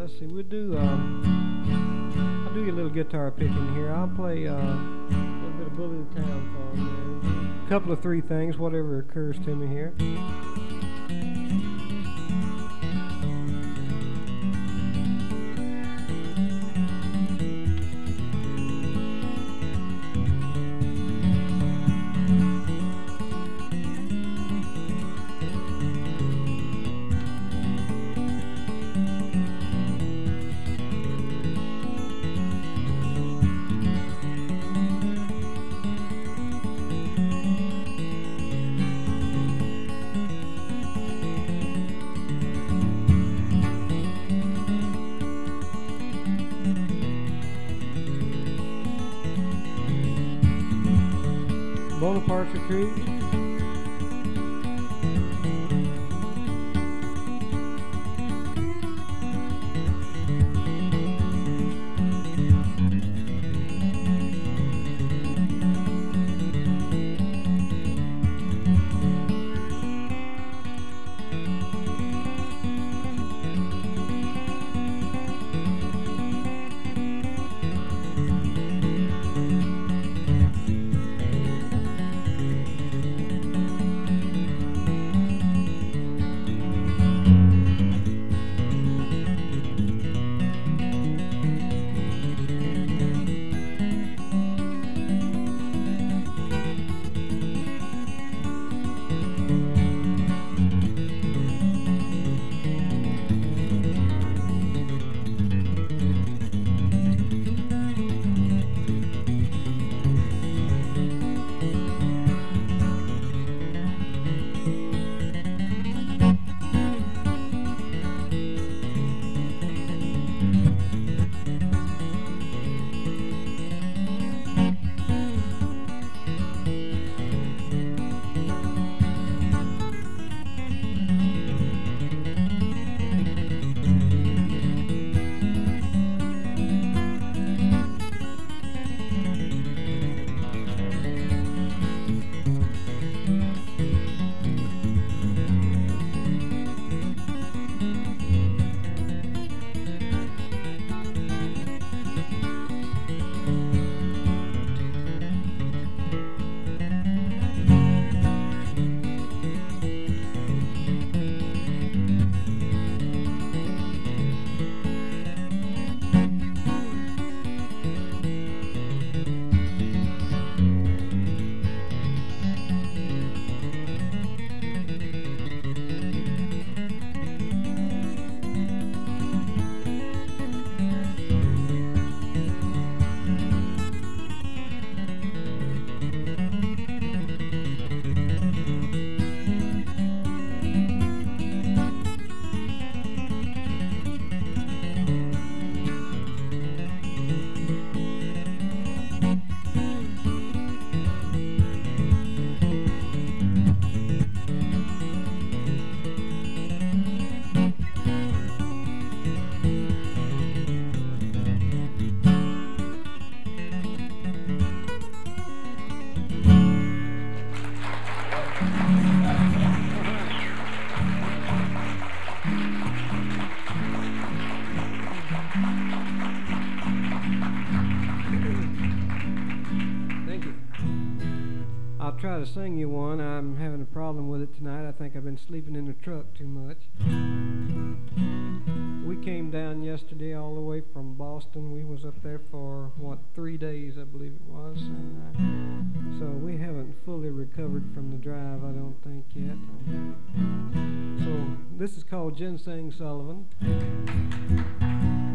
let's see. I'll do you a little guitar picking here. I'll play a little bit of Bullet of the Town for you. A couple of three things, whatever occurs to me here. Bonaparte's Retreat. I'll try to sing you one. I'm having a problem with it tonight. I think I've been sleeping in the truck too much. We came down yesterday all the way from Boston. We was up there for, 3 days, I believe it was. And so we haven't fully recovered from the drive, I don't think, yet. So this is called Ginseng Sullivan.